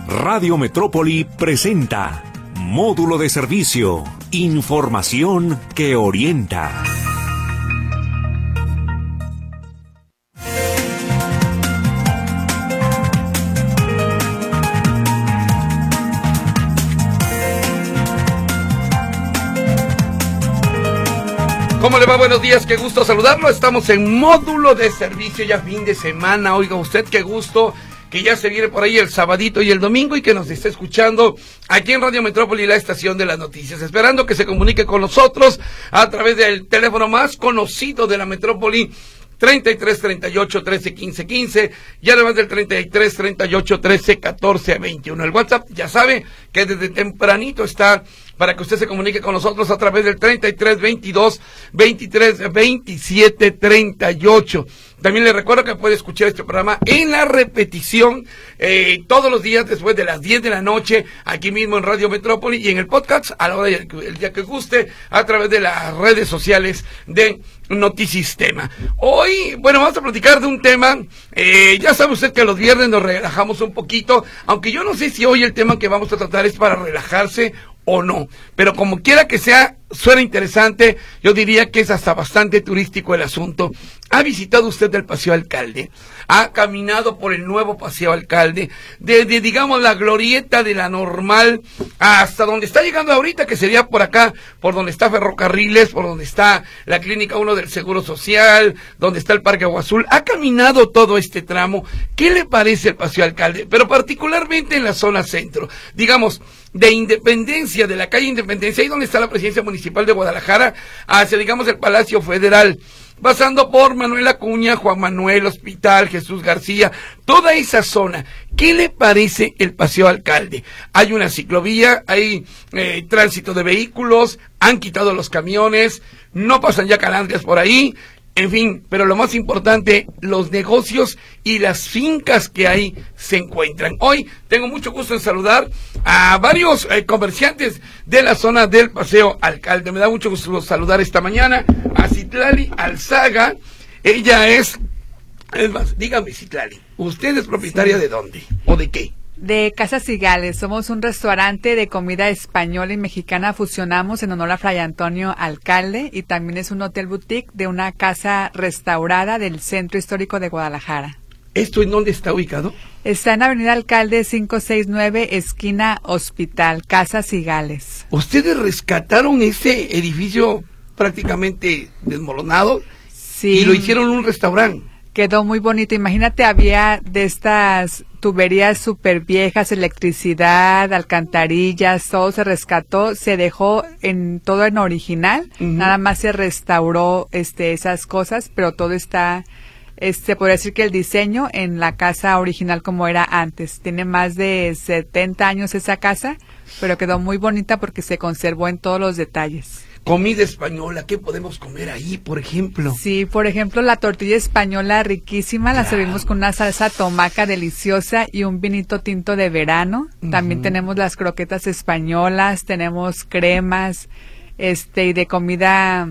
Radio Metrópoli presenta Módulo de Servicio, información que orienta. ¿Cómo le va? Buenos días, qué gusto saludarlo. Estamos en Módulo de Servicio, ya fin de semana. Oiga usted, qué gusto que ya se viene por ahí el sabadito y el domingo y que nos esté escuchando aquí en Radio Metrópoli, la estación de las noticias. Esperando que se comunique con nosotros a través del teléfono más conocido de la Metrópoli, 33 38 13 15 15, y además del 33 38 13 14 21. El WhatsApp, ya sabe que desde tempranito está para que usted se comunique con nosotros a través del 33 22 23 27 38. También le recuerdo que puede escuchar este programa en la repetición todos los días después de las 10 de la noche, aquí mismo en Radio Metrópoli, y en el podcast a la hora el día que guste, a través de las redes sociales de Notisistema. Hoy, bueno, vamos a platicar de un tema, ya sabe usted que los viernes nos relajamos un poquito, aunque yo no sé si hoy el tema que vamos a tratar es para relajarse o no, pero como quiera que sea, suena interesante. Yo diría que es hasta bastante turístico el asunto. ¿Ha visitado usted el Paseo Alcalde? ¿Ha caminado por el nuevo Paseo Alcalde? Desde, digamos, la glorieta de la Normal hasta donde está llegando ahorita, que sería por acá, por donde está Ferrocarriles, por donde está la Clínica 1 del Seguro Social, donde está el Parque Agua Azul. ¿Ha caminado todo este tramo? ¿Qué le parece el Paseo Alcalde? Pero particularmente en la zona centro, digamos, de Independencia, de la calle Independencia, ahí donde está la Presidencia Municipal de Guadalajara, hacia, digamos, el Palacio Federal, pasando por Manuel Acuña, Juan Manuel, Hospital, Jesús García, toda esa zona. ¿Qué le parece el Paseo Alcalde? Hay una ciclovía, hay tránsito de vehículos, han quitado los camiones, no pasan ya calandrias por ahí, en fin, pero lo más importante, los negocios y las fincas que ahí se encuentran. Hoy tengo mucho gusto en saludar a varios comerciantes de la zona del Paseo Alcalde. Me da mucho gusto saludar esta mañana a Citlali Alzaga. Ella es más, dígame, Citlali, ¿usted es propietaria de dónde o de qué? De Casa Cigales. Somos un restaurante de comida española y mexicana, fusionamos en honor a Fray Antonio Alcalde, y también es un hotel boutique de una casa restaurada del Centro Histórico de Guadalajara. ¿Esto en dónde está ubicado? Está en Avenida Alcalde 569, esquina Hospital, Casa Cigales. ¿Ustedes rescataron ese edificio prácticamente desmoronado? Sí. Y lo hicieron un restaurante. Quedó muy bonito. Imagínate, había de estas tuberías súper viejas, electricidad, alcantarillas, todo se rescató, se dejó todo en original, nada más se restauró esas cosas, pero todo está, podría decir que el diseño en la casa original como era antes. Tiene más de 70 años esa casa, pero quedó muy bonita porque se conservó en todos los detalles. Comida española, ¿qué podemos comer ahí, por ejemplo? Sí, por ejemplo, la tortilla española riquísima, la servimos con una salsa tomaca deliciosa y un vinito tinto de verano. También tenemos las croquetas españolas, tenemos cremas, y de comida,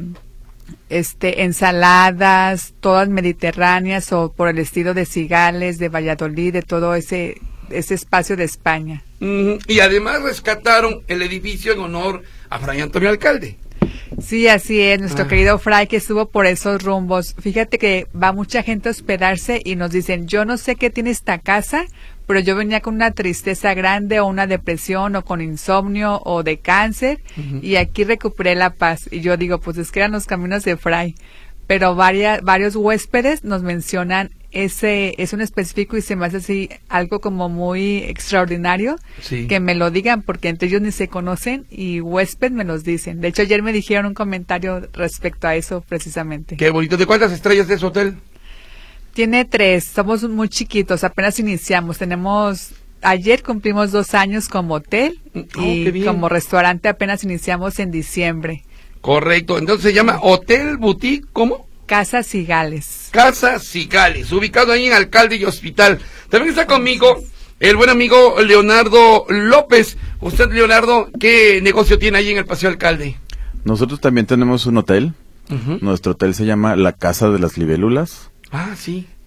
ensaladas, todas mediterráneas o por el estilo de Cigales, de Valladolid, de todo ese espacio de España. Y además rescataron el edificio en honor a Fray Antonio Alcalde. Sí, así es, nuestro querido Fray que estuvo por esos rumbos. Fíjate que va mucha gente a hospedarse y nos dicen, yo no sé qué tiene esta casa, pero yo venía con una tristeza grande o una depresión o con insomnio o de cáncer y aquí recuperé la paz. Y yo digo, pues es que eran los caminos de Fray. Pero varios huéspedes nos mencionan es un específico y se me hace así algo como muy extraordinario, sí, que me lo digan porque entre ellos ni se conocen y huésped me los dicen. De hecho, ayer me dijeron un comentario respecto a eso precisamente. Qué bonito. ¿De cuántas estrellas es su hotel? Tiene 3, somos muy chiquitos, apenas iniciamos. Ayer cumplimos 2 años como hotel y como restaurante apenas iniciamos en diciembre. Correcto, entonces se llama Hotel Boutique, ¿cómo? Casa Cigales. Casa Cigales, ubicado ahí en Alcalde y Hospital. También está conmigo el buen amigo Leonardo López. Usted, Leonardo, ¿qué negocio tiene ahí en el Paseo Alcalde? Nosotros también tenemos un hotel. Nuestro hotel se llama La Casa de las Libélulas. Ah, sí.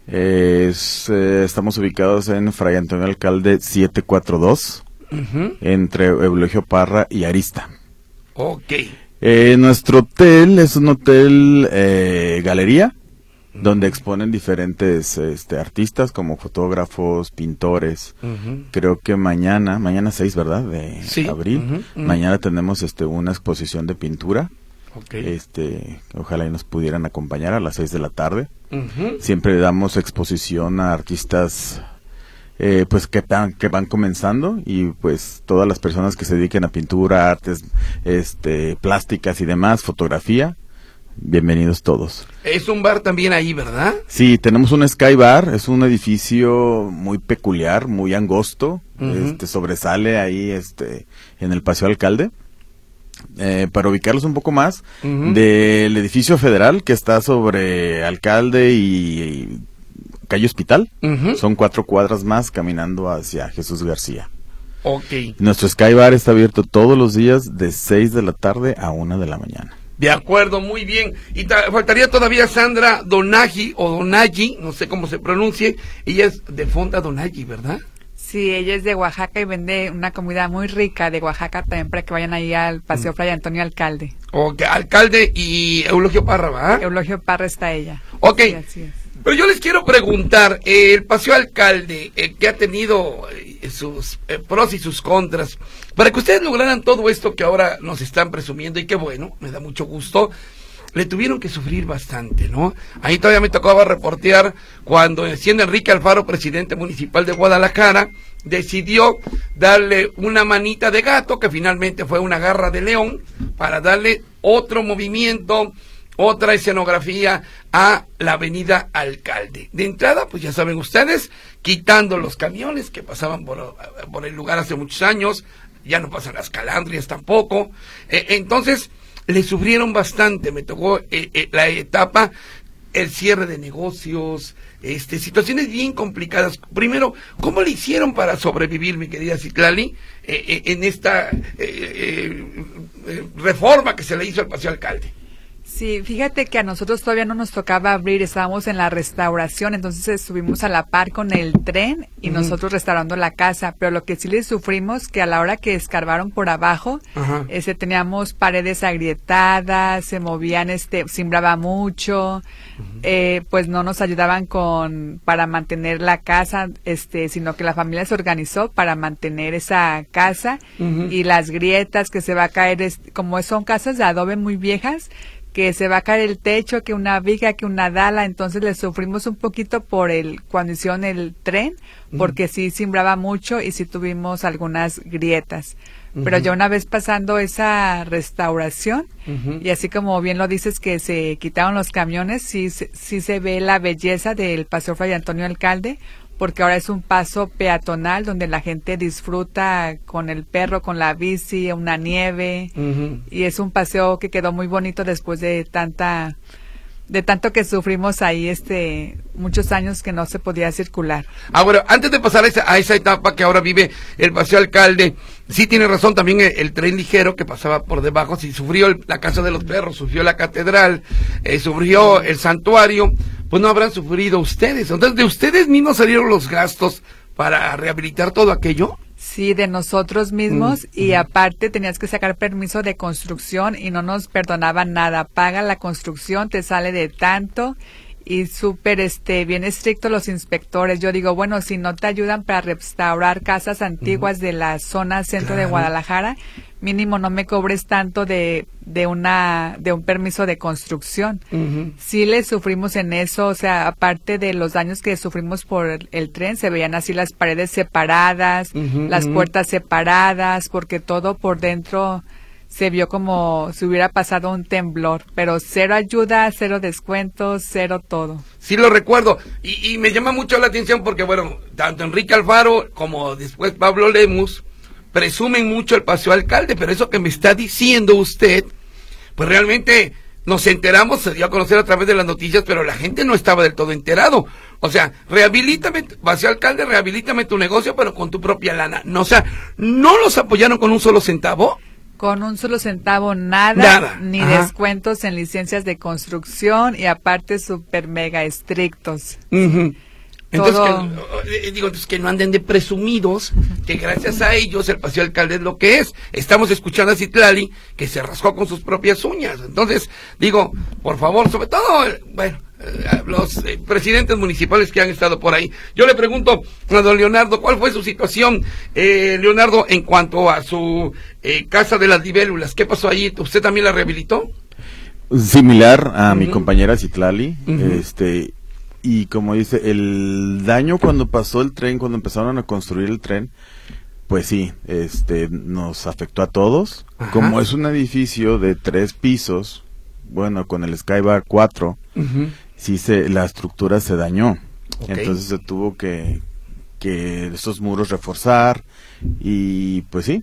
Estamos ubicados en Fray Antonio Alcalde 742, entre Eulogio Parra y Arista. Ok. Nuestro hotel es un hotel galería, donde exponen diferentes artistas como fotógrafos, pintores. Creo que mañana 6, ¿verdad? De abril. Mañana tenemos una exposición de pintura. Okay. Ojalá y nos pudieran acompañar a las 6 de la tarde. Siempre damos exposición a artistas pues que van comenzando, y pues todas las personas que se dediquen a pintura, artes plásticas y demás, fotografía, bienvenidos todos. Es un bar también ahí, ¿verdad? Sí, tenemos un Sky Bar, es un edificio muy peculiar, muy angosto, sobresale ahí en el Paseo Alcalde. Para ubicarlos un poco más, del edificio federal que está sobre Alcalde y Calle Hospital, son 4 cuadras más caminando hacia Jesús García. Okay. Nuestro Sky Bar está abierto todos los días de 6 de la tarde a 1 de la mañana. De acuerdo, muy bien. Y faltaría todavía Sandra Donaghi, o Donaghi, no sé cómo se pronuncie. Ella es de Fonda Donaghi, ¿verdad? Sí, ella es de Oaxaca y vende una comida muy rica de Oaxaca también, para que vayan ahí al Paseo Fray Antonio Alcalde. Ok, Alcalde y Eulogio Parra, ¿verdad? Eulogio Parra está ella. Ok, sí, así es. Pero yo les quiero preguntar, el Paseo Alcalde, que ha tenido sus pros y sus contras, para que ustedes lograran todo esto que ahora nos están presumiendo, y qué bueno, me da mucho gusto, le tuvieron que sufrir bastante, ¿no? Ahí todavía me tocaba reportear cuando, siendo Enrique Alfaro, presidente municipal de Guadalajara, decidió darle una manita de gato, que finalmente fue una garra de león, para darle otro movimiento, otra escenografía a la avenida Alcalde. De entrada, pues ya saben ustedes, quitando los camiones que pasaban por el lugar hace muchos años, ya no pasan las calandrias tampoco, entonces le sufrieron bastante. Me tocó la etapa, el cierre de negocios, situaciones bien complicadas. Primero, ¿cómo le hicieron para sobrevivir, mi querida Citlali, en esta reforma que se le hizo al Paseo Alcalde? Sí, fíjate que a nosotros todavía no nos tocaba abrir, estábamos en la restauración, entonces estuvimos a la par con el tren y nosotros restaurando la casa, pero lo que sí le sufrimos, que a la hora que escarbaron por abajo, teníamos paredes agrietadas, se movían, cimbraba mucho, pues no nos ayudaban para mantener la casa, sino que la familia se organizó para mantener esa casa, y las grietas que se va a caer, como son casas de adobe muy viejas, que se va a caer el techo, que una viga, que una dala, entonces le sufrimos un poquito cuando hicieron el tren, porque sí cimbraba mucho y sí tuvimos algunas grietas. Pero ya una vez pasando esa restauración, y así como bien lo dices que se quitaron los camiones, sí se ve la belleza del Paseo Fray Antonio Alcalde, porque ahora es un paso peatonal donde la gente disfruta con el perro, con la bici, una nieve, y es un paseo que quedó muy bonito después de tanto que sufrimos ahí muchos años que no se podía circular. Bueno, antes de pasar a esa etapa que ahora vive el Paseo Alcalde, sí tiene razón también el tren ligero que pasaba por debajo, sí sufrió la Casa de los Perros, sufrió la catedral, sufrió el santuario, pues no habrán sufrido ustedes. Entonces, ¿de ustedes mismos salieron los gastos para rehabilitar todo aquello? Sí, de nosotros mismos, y aparte tenías que sacar permiso de construcción y no nos perdonaban nada. Paga la construcción, te sale de tanto, y súper bien estricto los inspectores. Yo digo, bueno, si no te ayudan para restaurar casas antiguas de la zona centro de Guadalajara, mínimo no me cobres tanto de un permiso de construcción. Sí le sufrimos en eso, o sea, aparte de los daños que sufrimos por el tren, se veían así las paredes separadas, las puertas separadas, porque todo por dentro se vio como si hubiera pasado un temblor, pero cero ayuda, cero descuentos, cero todo. Sí lo recuerdo, y me llama mucho la atención porque, bueno, tanto Enrique Alfaro como después Pablo Lemus presumen mucho el Paseo Alcalde, pero eso que me está diciendo usted, pues realmente nos enteramos, se dio a conocer a través de las noticias, pero la gente no estaba del todo enterado. O sea, rehabilítame, Paseo Alcalde, rehabilítame tu negocio, pero con tu propia lana. No, o sea, ¿no los apoyaron con un solo centavo? Con un solo centavo nada. Ni Ajá. descuentos en licencias de construcción y aparte super mega estrictos. Ujú. Entonces, Todo. entonces que no anden de presumidos, que gracias a ellos el Paseo Alcalde es lo que es. Estamos escuchando a Citlali que se rascó con sus propias uñas. Entonces, digo, por favor, sobre todo, los presidentes municipales que han estado por ahí. Yo le pregunto a don Leonardo, ¿cuál fue su situación, Leonardo, en cuanto a su casa de las libélulas? ¿Qué pasó allí? ¿Usted también la rehabilitó? Similar a mi compañera Citlali, Ujú. y como dice, el daño cuando pasó el tren, cuando empezaron a construir el tren, pues sí, nos afectó a todos. Ajá. Como es un edificio de 3 pisos, bueno, con el Skybar 4, Ujú. sí la estructura se dañó. Ok. Entonces se tuvo que esos muros reforzar, y pues sí,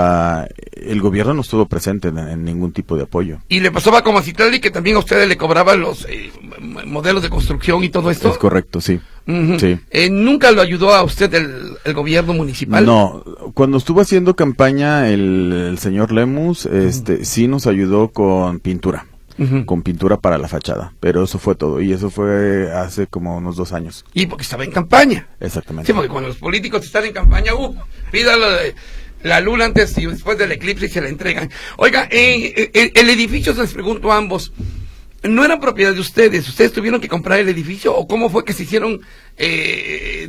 el gobierno no estuvo presente en ningún tipo de apoyo. Y le pasaba como a Citlali que también a ustedes le cobraban los modelos de construcción y todo esto. Es correcto, sí. Ujú. Sí. ¿Nunca lo ayudó a usted el gobierno municipal? No, cuando estuvo haciendo campaña el señor Lemus, sí nos ayudó con pintura. Ujú. Con pintura para la fachada, pero eso fue todo, y eso fue hace como unos 2 años. Y porque estaba en campaña. Exactamente. Sí, porque cuando los políticos están en campaña, pídalo de la luna antes y después del eclipse y se la entregan. Oiga, el edificio, les pregunto a ambos, ¿no era propiedad de ustedes? ¿Ustedes tuvieron que comprar el edificio o cómo fue que se hicieron de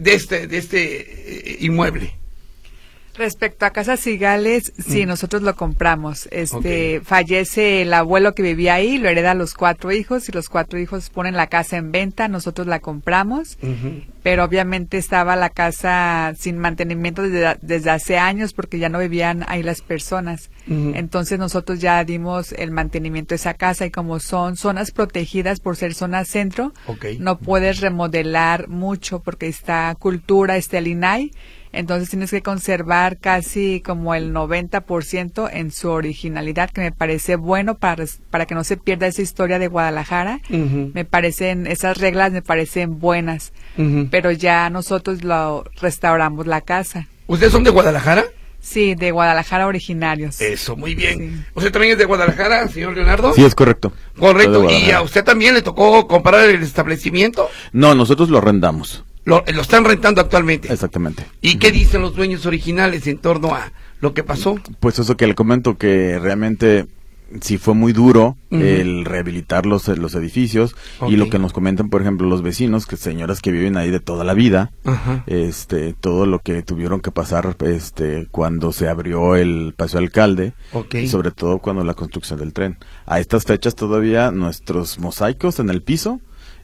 este inmueble? Respecto a Casa Cigales, sí, nosotros lo compramos. Ok. Fallece el abuelo que vivía ahí, lo hereda a los 4 hijos y los 4 hijos ponen la casa en venta, nosotros la compramos, pero obviamente estaba la casa sin mantenimiento desde hace años porque ya no vivían ahí las personas. Ujú. Entonces nosotros ya dimos el mantenimiento de esa casa y como son zonas protegidas por ser zona centro, Ok. no puedes remodelar mucho porque está cultura, está el INAI. Entonces tienes que conservar casi como el 90% en su originalidad, que me parece bueno para que no se pierda esa historia de Guadalajara. Ujú. Esas reglas me parecen buenas, Ujú. pero ya nosotros lo restauramos la casa. ¿Ustedes son de Guadalajara? Sí, de Guadalajara originarios. Eso, muy bien. Sí. ¿Usted también es de Guadalajara, señor Leonardo? Sí, es correcto. Correcto. Soy de ¿Y a Guadalajara. usted también le tocó comprar el establecimiento? No, nosotros lo arrendamos. Lo están rentando actualmente. Exactamente. ¿Y qué dicen los dueños originales en torno a lo que pasó? Pues eso que le comento, que realmente sí fue muy duro Ujú. el rehabilitar los edificios. Ok. Y lo que nos comentan, por ejemplo, los vecinos, que señoras que viven ahí de toda la vida, Ajá. todo lo que tuvieron que pasar cuando se abrió el Paseo Alcalde, Ok. y sobre todo cuando la construcción del tren. A estas fechas todavía nuestros mosaicos en el piso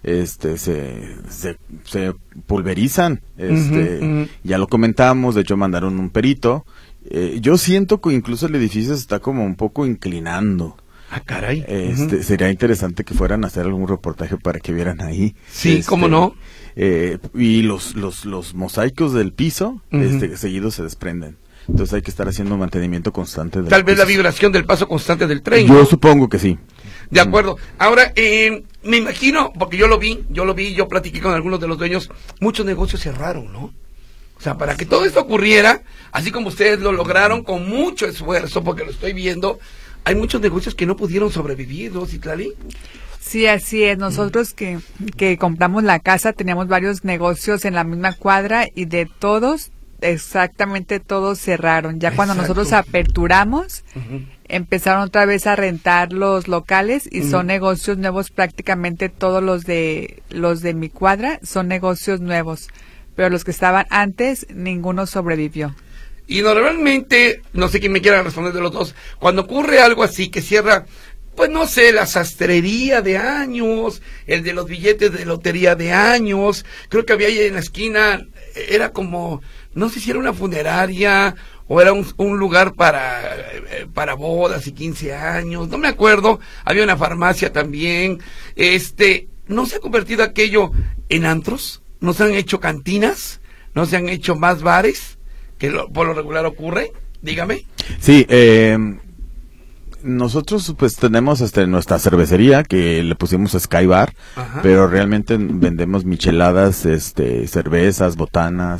se pulverizan. Ujú. Ya lo comentamos, de hecho mandaron un perito. Yo siento que incluso el edificio se está como un poco inclinando. Ah, caray. Ujú. Sería interesante que fueran a hacer algún reportaje para que vieran ahí. Sí, cómo no. Y los mosaicos del piso, Ujú. seguidos se desprenden. Entonces hay que estar haciendo mantenimiento constante. Tal vez la vibración del paso constante del tren. Yo ¿no? supongo que sí. De acuerdo. Ahora, me imagino, porque yo platiqué con algunos de los dueños, muchos negocios cerraron, ¿no? O sea, para que todo esto ocurriera, así como ustedes lo lograron con mucho esfuerzo, porque lo estoy viendo, hay muchos negocios que no pudieron sobrevivir, ¿no, Citlali? Sí, así es. Nosotros que compramos la casa teníamos varios negocios en la misma cuadra y de todos, exactamente todos cerraron. Ya cuando Exacto. nosotros aperturamos, empezaron otra vez a rentar los locales y son negocios nuevos, prácticamente todos los de mi cuadra son negocios nuevos, pero los que estaban antes, ninguno sobrevivió. Y normalmente, no sé quién me quiera responder de los dos, cuando ocurre algo así que cierra, pues no sé, la sastrería de años, el de los billetes de lotería de años, creo que había ahí en la esquina, era como, no sé si era una funeraria o era un lugar para bodas y 15 años, no me acuerdo, había una farmacia también, ¿no se ha convertido aquello en antros? ¿No se han hecho cantinas? ¿No se han hecho más bares? Que por lo regular ocurre, dígame. Sí, nosotros pues tenemos nuestra cervecería que le pusimos Sky Bar, Ajá. pero realmente vendemos micheladas, cervezas, botanas,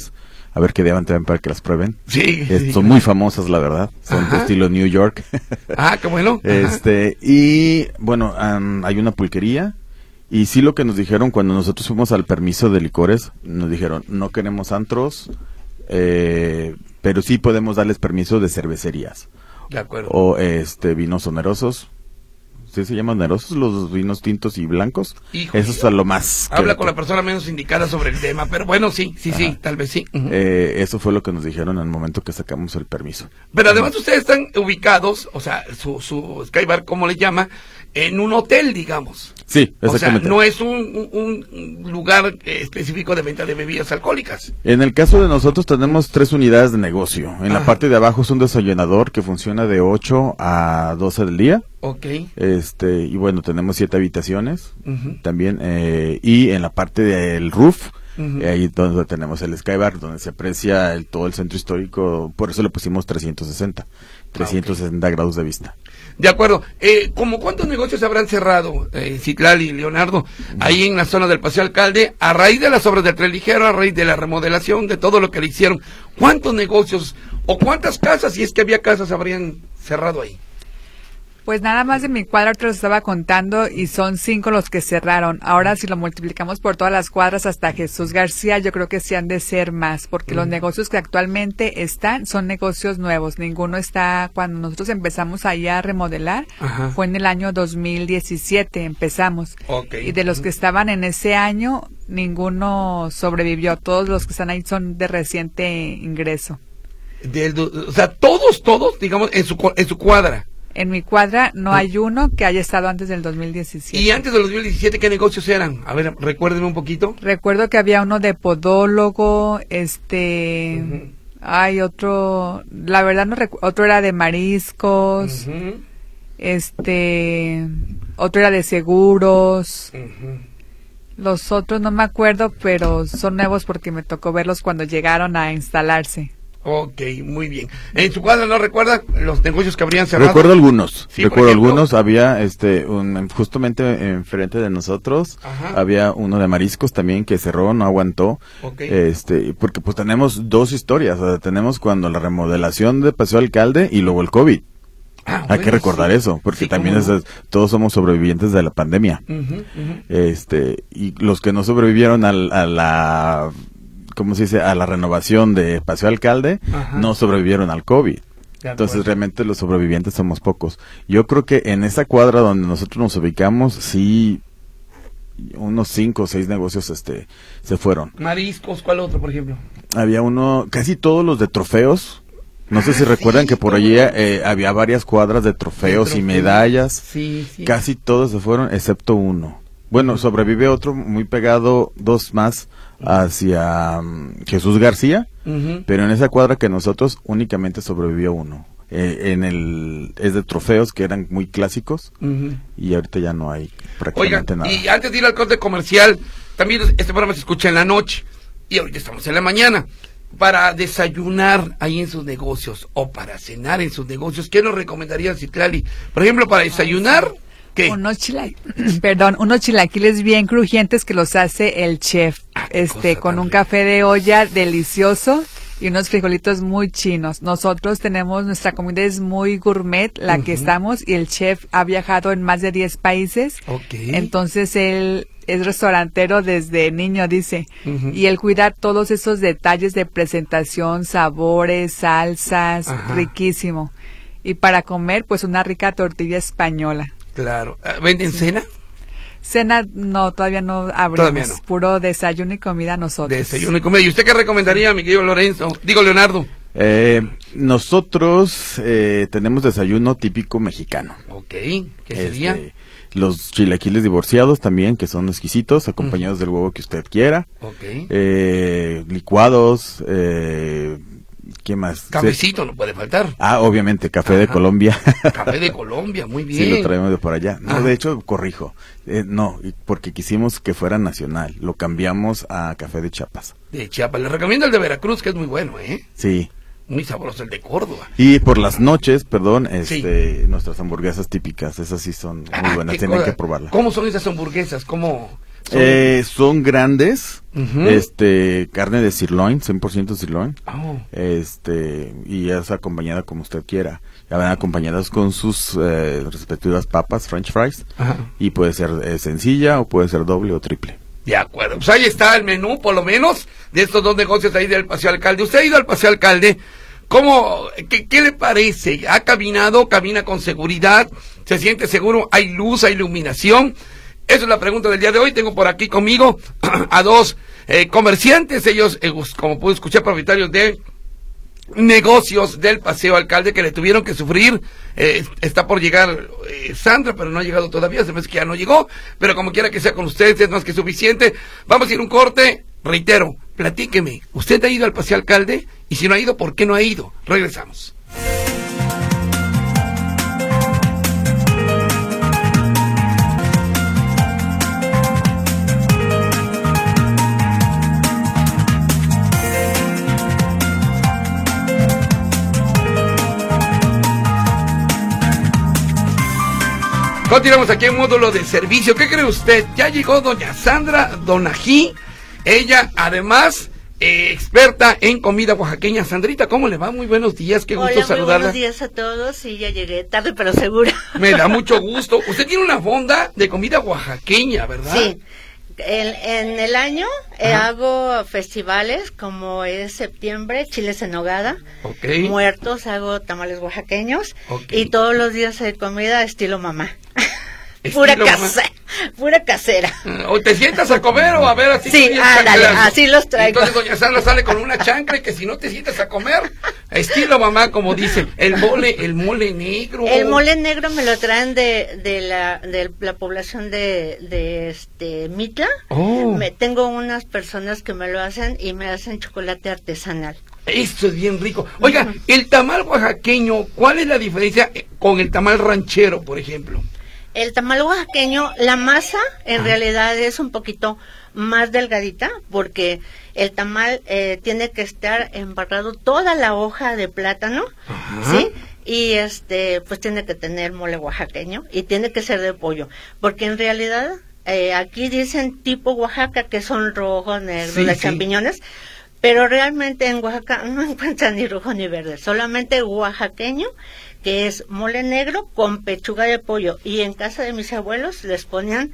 a ver qué deben también para que las prueben. Sí. Son muy famosas, la verdad. Son de estilo New York. Ah, qué bueno. Y bueno, hay una pulquería. Y sí, lo que nos dijeron cuando nosotros fuimos al permiso de licores, nos dijeron, no queremos antros, pero sí podemos darles permiso de cervecerías. De acuerdo. O vinos onerosos. ¿Sí se llaman onerosos los vinos tintos y blancos? Híjole, eso es lo más. Habla con la persona menos indicada sobre el tema, pero bueno, sí, tal vez sí. Eso fue lo que nos dijeron en el momento que sacamos el permiso. Pero además ustedes están ubicados, o sea, su Sky Bar, ¿cómo le llama? En un hotel, digamos. Sí, exactamente. O sea, no es un lugar específico de venta de bebidas alcohólicas. En el caso de nosotros tenemos 3 unidades de negocio. En la parte de abajo es un desayunador que funciona de 8 a 12 del día. Ok. Y bueno, tenemos 7 habitaciones también. Y en la parte del roof, ahí donde tenemos el Sky Bar, donde se aprecia todo el centro histórico. Por eso le pusimos 360 grados de vista. De acuerdo. ¿Cómo cuántos negocios habrán cerrado, Citlali y Leonardo, ahí en la zona del Paseo Alcalde, a raíz de las obras del Tren Ligero, a raíz de la remodelación, de todo lo que le hicieron? ¿Cuántos negocios o cuántas casas, si es que había casas, habrían cerrado ahí? Pues nada más de mi cuadra te los estaba contando y son 5 los que cerraron. Ahora si lo multiplicamos por todas las cuadras hasta Jesús García, yo creo que sí han de ser más, porque los negocios que actualmente están son negocios nuevos. Ninguno está, cuando nosotros empezamos ahí a remodelar, fue en el año 2017 empezamos. Y de los que estaban en ese año, ninguno sobrevivió. Todos los que están ahí son de reciente ingreso. O sea, todos, digamos, en su cuadra. En mi cuadra no hay uno que haya estado antes del 2017. ¿Y antes del 2017 qué negocios eran? A ver, recuérdenme un poquito. Recuerdo que había uno de podólogo, hay otro, la verdad no recuerdo, otro era de mariscos, otro era de seguros. Los otros no me acuerdo, pero son nuevos porque me tocó verlos cuando llegaron a instalarse. Ok, muy bien. ¿En su cuadra no recuerda los negocios que habrían cerrado? Recuerdo algunos. Sí, recuerdo algunos. Había justamente enfrente de nosotros, había uno de mariscos también que cerró, no aguantó. Porque pues tenemos 2 historias. O sea, tenemos cuando la remodelación de Paseo Alcalde y luego el COVID. Hay que recordar eso, porque también todos somos sobrevivientes de la pandemia. Y los que no sobrevivieron a la ¿cómo se dice? A la renovación de Paseo Alcalde, no sobrevivieron al COVID. Entonces realmente los sobrevivientes somos pocos. Yo creo que en esa cuadra donde nosotros nos ubicamos, sí, unos 5 o 6 negocios se fueron. Mariscos, ¿cuál otro, por ejemplo? Había uno, casi todos los de trofeos. No sé si recuerdan que por allí había varias cuadras de trofeos y medallas. Sí. Casi todos se fueron, excepto uno. Bueno, sobrevive otro muy pegado, 2 más, hacia Jesús García, pero en esa cuadra que nosotros únicamente sobrevivió uno. Es de trofeos que eran muy clásicos y ahorita ya no hay prácticamente nada. Y antes de ir al corte comercial, también este programa se escucha en la noche y ahorita estamos en la mañana. Para desayunar ahí en sus negocios o para cenar en sus negocios, ¿qué nos recomendaría Citlali? Por ejemplo, para desayunar, ¿qué? Unos chilaquiles bien crujientes que los hace el chef, con un café de olla delicioso y unos frijolitos muy chinos. Nosotros tenemos, nuestra comida es muy gourmet, la que estamos, y el chef ha viajado en más de 10 países. Entonces él es restaurantero desde niño, dice, y él cuida todos esos detalles de presentación, sabores, salsas, riquísimo. Y para comer, pues una rica tortilla española. Claro. ¿Venden cena? Cena no, todavía no abrimos. Todavía no. Puro desayuno y comida nosotros. Desayuno y comida. ¿Y usted qué recomendaría, mi querido Leonardo? Nosotros tenemos desayuno típico mexicano. ¿Qué sería? Los chilaquiles divorciados también, que son exquisitos, acompañados del huevo que usted quiera. Licuados, ¿qué más? Cafecito no puede faltar. Obviamente, café de Colombia. Café de Colombia, muy bien. Sí, lo traemos de por allá. No, de hecho, corrijo. No, porque quisimos que fuera nacional. Lo cambiamos a café de Chiapas. De Chiapas. Les recomiendo el de Veracruz, que es muy bueno, ¿eh? Sí. Muy sabroso el de Córdoba. Y por las noches, nuestras hamburguesas típicas, esas sí son muy buenas, tienen que probarlas. ¿Cómo son esas hamburguesas? Son grandes, Ujú. carne de sirloin, 100% sirloin, Oh. y es acompañada como usted quiera. Ya van acompañadas con sus respectivas papas, French fries, Ajá. y puede ser sencilla o puede ser doble o triple. De acuerdo, pues ahí está el menú, por lo menos, de estos dos negocios ahí del Paseo Alcalde. ¿Usted ha ido al Paseo Alcalde? ¿Qué le parece? ¿Ha caminado? ¿Camina con seguridad? ¿Se siente seguro? ¿Hay luz? ¿Hay iluminación? Esa es la pregunta del día de hoy. Tengo por aquí conmigo a dos comerciantes, ellos, como pude escuchar, propietarios de negocios del Paseo Alcalde, que le tuvieron que sufrir. Está por llegar Sandra, pero no ha llegado todavía, se me hace que ya no llegó, pero como quiera que sea con ustedes es más que suficiente. Vamos a ir a un corte. Reitero, platíqueme, ¿usted ha ido al Paseo Alcalde? Y si no ha ido, ¿por qué no ha ido? Regresamos. Continuamos aquí en módulo de servicio. ¿Qué cree usted? Ya llegó doña Sandra Donají. Ella, además, experta en comida oaxaqueña. Sandrita, ¿cómo le va? Muy buenos días, qué gusto saludarla. Hola, buenos días a todos. Sí, ya llegué tarde, pero segura. Me da mucho gusto. Usted tiene una fonda de comida oaxaqueña, ¿verdad? Sí. En el año hago festivales, como es septiembre, chiles en nogada, muertos, hago tamales oaxaqueños, y todos los días hay comida estilo mamá. Pura casera. O te sientas a comer o a ver así. Sí, ándale, así los traigo. Entonces doña Sandra sale con una chancla y que si no te sientas a comer, estilo mamá, como dicen. El mole negro. El mole negro me lo traen de la población de Mitla. Tengo unas personas que me lo hacen y me hacen chocolate artesanal. Esto es bien rico. Oiga, el tamal oaxaqueño, ¿cuál es la diferencia con el tamal ranchero, por ejemplo? El tamal oaxaqueño, la masa en realidad es un poquito más delgadita, porque el tamal tiene que estar embarrado toda la hoja de plátano, ¿sí? Y pues tiene que tener mole oaxaqueño y tiene que ser de pollo, porque en realidad aquí dicen tipo Oaxaca, que son rojos, negros, las champiñones, pero realmente en Oaxaca no encuentran ni rojo ni verde, solamente oaxaqueño, que es mole negro con pechuga de pollo. Y en casa de mis abuelos les ponían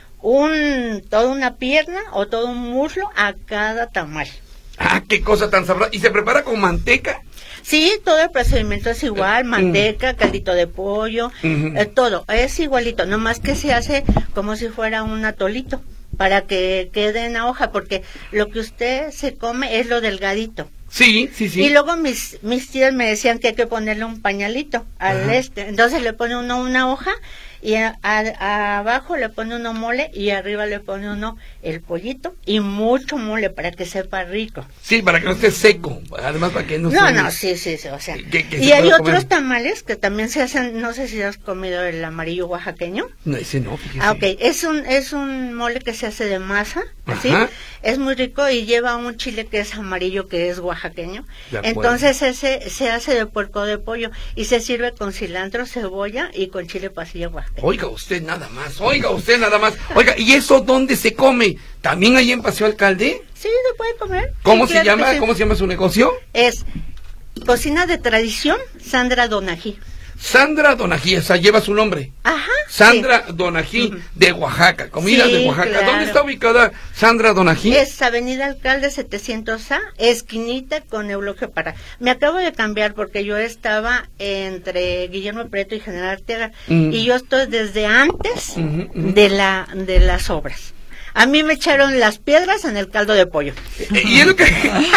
toda una pierna o todo un muslo a cada tamal. ¡Ah, qué cosa tan sabrosa! ¿Y se prepara con manteca? Sí, todo el procedimiento es igual, manteca, caldito de pollo, todo, es igualito, nomás que se hace como si fuera un atolito, para que quede en la hoja, porque lo que usted se come es lo delgadito. Sí. Y luego mis tías me decían que hay que ponerle un pañalito al entonces le pone uno una hoja y abajo le pone uno mole y arriba le pone uno el pollito y mucho mole para que sepa rico. Sí, para que no esté seco, además para que no sí, o sea. Y hay otros tamales que también se hacen, no sé si has comido el amarillo oaxaqueño. No, ese no, fíjese. Es un mole que se hace de masa, ¿sí? Es muy rico y lleva un chile que es amarillo, que es oaxaqueño. Entonces ese se hace de puerco de pollo y se sirve con cilantro, cebolla y con chile pasilla oaxaqueño. Oiga usted nada más. Oiga, ¿y eso dónde se come? ¿También ahí en Paseo Alcalde? Sí, se puede comer. ¿Cómo se llama? ¿Cómo se llama su negocio? Es Cocina de Tradición Sandra Donají. Sandra Donají, esa lleva su nombre. Sandra Donají, de Oaxaca, comida de Oaxaca. Claro. ¿Dónde está ubicada Sandra Donají? Es Avenida Alcalde 700A, esquinita con Eulogio Parra. Me acabo de cambiar porque yo estaba entre Guillermo Prieto y General Arteaga, y yo estoy desde antes de las obras. A mí me echaron las piedras en el caldo de pollo. Y es lo que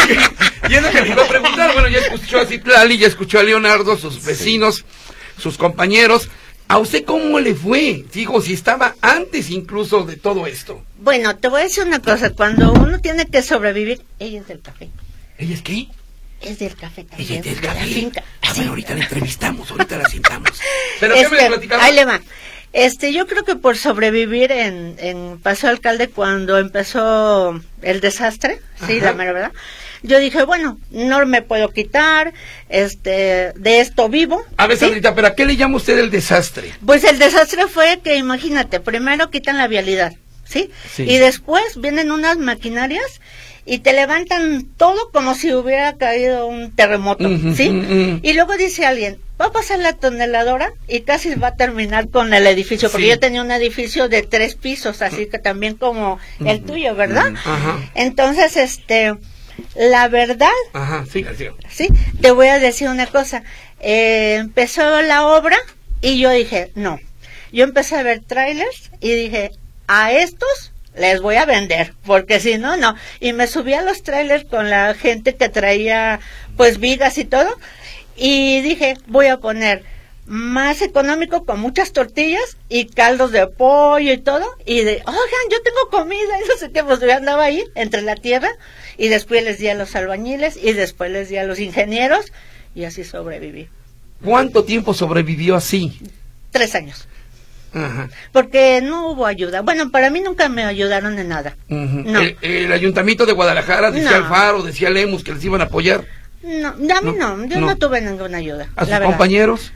le iba a preguntar. Bueno, ya escuchó a Citlali, ya escuchó a Leonardo, sus vecinos, sus compañeros. ¿A usted cómo le fue? Digo, si estaba antes incluso de todo esto. Bueno, te voy a decir una cosa. Cuando uno tiene que sobrevivir, ella es del café. ¿Ella es qué? Es del café también. Ella es del café. De la finca. Bueno, ahorita la entrevistamos, ahorita la sentamos. ¿Pero qué me platicaba? Ahí le va. Yo creo que por sobrevivir en Paseo Alcalde, cuando empezó el desastre, la mera verdad, yo dije, bueno, no me puedo quitar, de esto vivo. A ver, Sandrita, ¿pero a qué le llama usted el desastre? Pues el desastre fue que, imagínate, primero quitan la vialidad, ¿sí? Sí. Y después vienen unas maquinarias y te levantan todo como si hubiera caído un terremoto, ¿sí? Y luego dice alguien, va a pasar la toneladora y casi va a terminar con el edificio, porque yo tenía un edificio de 3 pisos, así que también como el tuyo, ¿verdad? Entonces, la verdad, sí, te voy a decir una cosa, empezó la obra y yo dije, no, yo empecé a ver trailers y dije, a estos les voy a vender, porque si no, no. Y me subí a los trailers con la gente que traía, pues, vigas y todo, y dije, voy a poner más económico con muchas tortillas y caldos de pollo y todo, y oigan, yo tengo comida, y no sé qué, pues yo andaba ahí, entre la tierra, y después les di a los albañiles, y después les di a los ingenieros, y así sobreviví. ¿Cuánto tiempo sobrevivió así? 3 años. Porque no hubo ayuda. Bueno, para mí nunca me ayudaron en nada. No. El Ayuntamiento de Guadalajara decía Alfaro, decía Lemus que les iban a apoyar. No, a mí no. Yo no tuve ninguna ayuda. ¿A sus compañeros?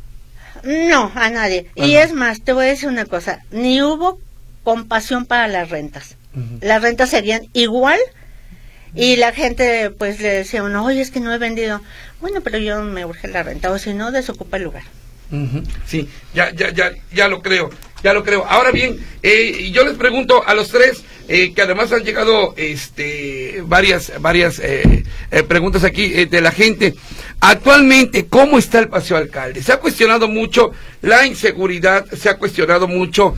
No, a nadie. Y es más, te voy a decir una cosa. Ni hubo compasión para las rentas. Las rentas serían igual. Y la gente pues le decía a uno, oye, es que no he vendido. Bueno, pero yo me urge la renta, o si no, desocupa el lugar. Sí, ya lo creo. Ahora bien, yo les pregunto a los tres, que además han llegado varias preguntas aquí de la gente. Actualmente, ¿cómo está el Paseo Alcalde? Se ha cuestionado mucho la inseguridad, se ha cuestionado mucho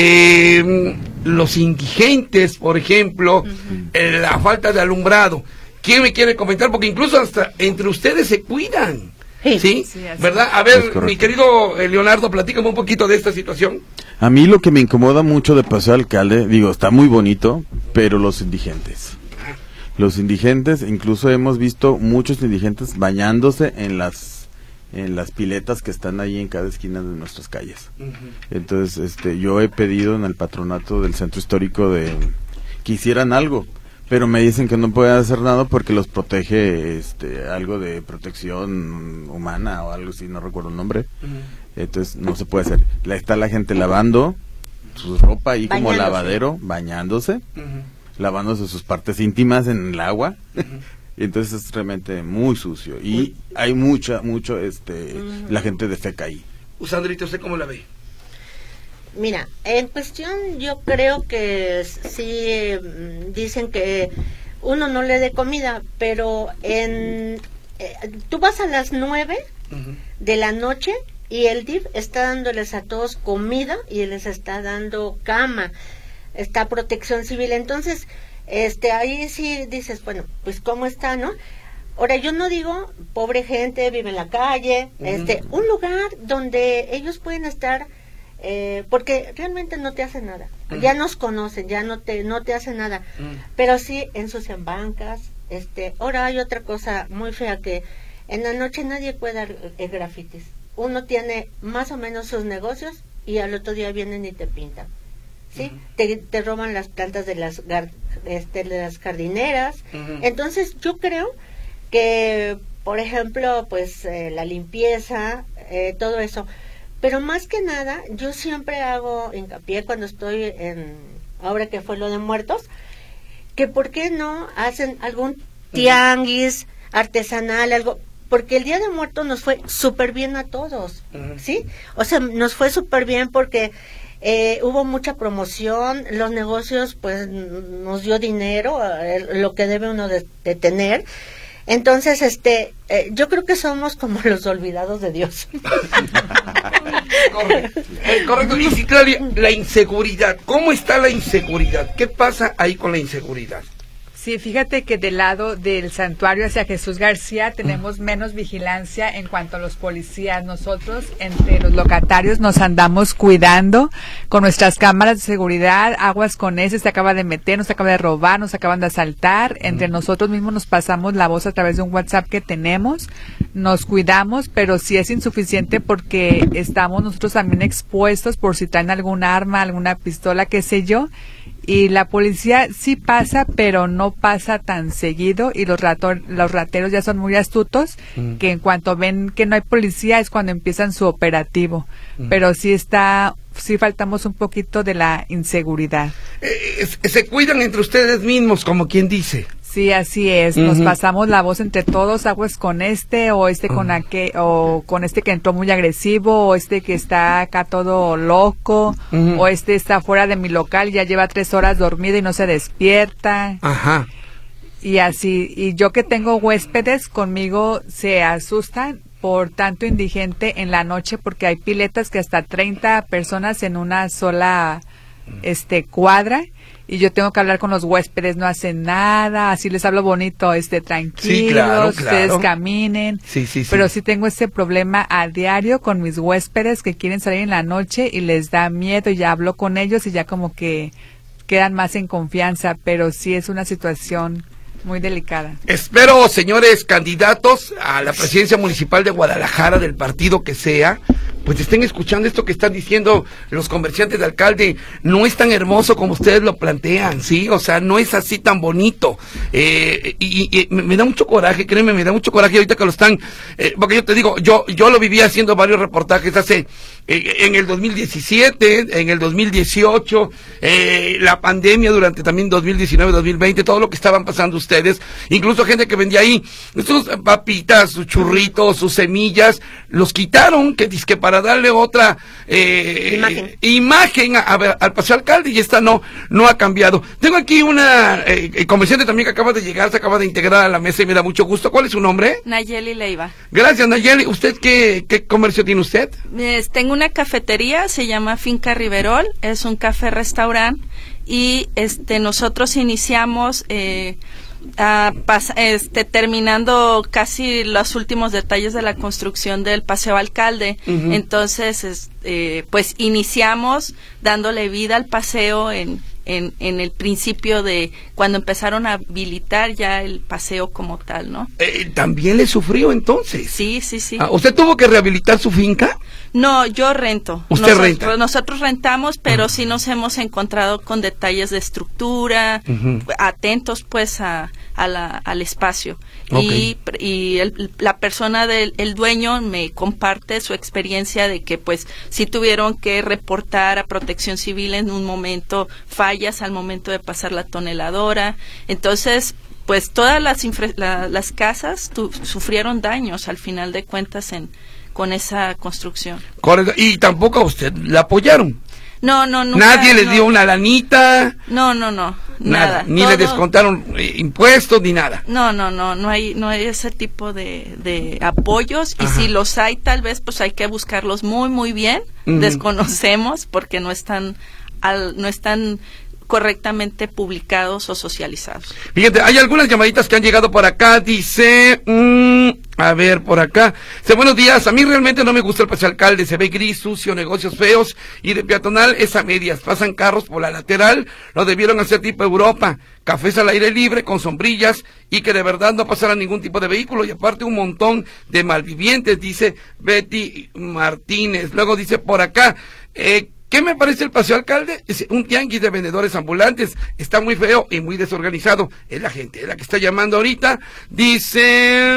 los indigentes, por ejemplo, la falta de alumbrado. ¿Quién me quiere comentar? Porque incluso hasta entre ustedes se cuidan. ¿Sí? ¿Verdad? A ver, mi querido Leonardo, platícame un poquito de esta situación. A mí lo que me incomoda mucho de Paseo Alcalde, digo, está muy bonito, pero los indigentes. Los indigentes, incluso hemos visto muchos indigentes bañándose en las piletas que están ahí en cada esquina de nuestras calles. Entonces, yo he pedido en el patronato del centro histórico que hicieran algo. Pero me dicen que no pueden hacer nada porque los protege algo de protección humana o algo así, no recuerdo el nombre. Entonces no se puede hacer. Está la gente lavando su ropa ahí como lavadero, bañándose, lavándose sus partes íntimas en el agua. Y entonces es realmente muy sucio. Y hay mucho, la gente defeca ahí. Sandrita, ¿usted cómo la ve? Mira, en cuestión yo creo que sí dicen que uno no le dé comida, pero tú vas a las 9 de la noche y el DIF está dándoles a todos comida y les está dando cama, está protección civil. Entonces, ahí sí dices, bueno, pues cómo está, ¿no? Ahora, yo no digo, pobre gente, vive en la calle, un lugar donde ellos pueden estar... porque realmente no te hacen nada, ya nos conocen, ya no te hacen nada, pero sí ensucian bancas. Ahora hay otra cosa muy fea, que en la noche nadie puede dar grafitis. Uno tiene más o menos sus negocios y al otro día vienen y te pintan, ¿sí? Te roban las plantas de las jardineras. Entonces yo creo que, por ejemplo, pues la limpieza, todo eso. Pero más que nada, yo siempre hago hincapié cuando estoy ahora que fue lo de muertos, que por qué no hacen algún tianguis artesanal, algo, porque el Día de Muertos nos fue súper bien a todos, ¿sí? O sea, nos fue súper bien porque hubo mucha promoción, los negocios pues nos dio dinero, lo que debe uno de tener. Entonces, yo creo que somos como los olvidados de Dios. Correcto. Y Citlali, la inseguridad, ¿cómo está la inseguridad? ¿Qué pasa ahí con la inseguridad? Sí, fíjate que del lado del santuario hacia Jesús García tenemos menos vigilancia en cuanto a los policías. Nosotros, entre los locatarios, nos andamos cuidando con nuestras cámaras de seguridad. Aguas con ese, se acaba de meter, nos acaba de robar, nos acaban de asaltar. Entre nosotros mismos nos pasamos la voz a través de un WhatsApp que tenemos. Nos cuidamos, pero sí es insuficiente porque estamos nosotros también expuestos por si traen algún arma, alguna pistola, qué sé yo. Y la policía sí pasa, pero no pasa tan seguido, y los rateros ya son muy astutos, que en cuanto ven que no hay policía es cuando empiezan su operativo. Pero sí está sí faltamos un poquito de la inseguridad. Se cuidan entre ustedes mismos, como quien dice. Sí, así es. Nos pasamos la voz entre todos, aguas con este o este con aquel, o con este que entró muy agresivo, o este que está acá todo loco, o este está fuera de mi local, ya lleva 3 horas dormido y no se despierta. Ajá. Y así, y yo que tengo huéspedes conmigo se asustan por tanto indigente en la noche, porque hay piletas que hasta 30 personas en una sola cuadra, y yo tengo que hablar con los huéspedes, no hacen nada, así les hablo bonito, tranquilos, sí, claro. Ustedes caminen. Sí. Pero sí tengo ese problema a diario con mis huéspedes que quieren salir en la noche y les da miedo, y ya hablo con ellos y ya como que quedan más en confianza, pero sí es una situación muy delicada. Espero, señores candidatos a la presidencia municipal de Guadalajara, del partido que sea, pues estén escuchando esto que están diciendo los comerciantes de alcalde. No es tan hermoso como ustedes lo plantean, ¿sí? O sea, no es así tan bonito. Y me da mucho coraje, créeme, me da mucho coraje ahorita que lo están, porque yo te digo, yo lo viví haciendo varios reportajes en el 2017, en el 2018, la pandemia durante también 2019, 2020, todo lo que estaban pasando ustedes, incluso gente que vendía ahí sus papitas, sus churritos, sus semillas, los quitaron, que para darle otra imagen al paseo alcalde, y esta no ha cambiado. Tengo aquí una comerciante también que acaba de llegar, se acaba de integrar a la mesa y me da mucho gusto. ¿Cuál es su nombre? Nayeli Leiva. Gracias, Nayeli. ¿Usted qué comercio tiene usted? Tengo una cafetería, se llama Finca Riverol, es un café-restaurante, y nosotros iniciamos terminando casi los últimos detalles de la construcción del Paseo Alcalde. Entonces pues iniciamos dándole vida al paseo en el principio de cuando empezaron a habilitar ya el paseo como tal, ¿no? ¿También le sufrió entonces? Sí. ¿Usted tuvo que rehabilitar su finca? No, yo rento. ¿Usted renta? Nosotros rentamos, pero sí nos hemos encontrado con detalles de estructura, atentos pues al espacio. Okay. Y la persona el dueño me comparte su experiencia de que pues sí tuvieron que reportar a Protección Civil en un momento fallas al momento de pasar la toneladora. Entonces, pues todas las casas sufrieron daños al final de cuentas con esa construcción. Correcto. Y tampoco a usted la apoyaron. No, nunca. Nadie les dio una lanita. No, nada. Ni le descontaron impuestos ni nada. No hay ese tipo de apoyos. Ajá. Y si los hay, tal vez pues hay que buscarlos muy, muy bien. Desconocemos porque no están correctamente publicados o socializados. Fíjate, hay algunas llamaditas que han llegado por acá. Dice, a ver, por acá. Dice, buenos días, a mí realmente no me gusta el paseo alcalde, se ve gris, sucio, negocios feos, y de peatonal es a medias, pasan carros por la lateral, lo debieron hacer tipo Europa, cafés al aire libre con sombrillas, y que de verdad no pasara ningún tipo de vehículo, y aparte un montón de malvivientes, dice Betty Martínez. Luego dice por acá, ¿qué me parece el paseo alcalde? Es un tianguis de vendedores ambulantes. Está muy feo y muy desorganizado. Es la gente, la que está llamando ahorita. Dice,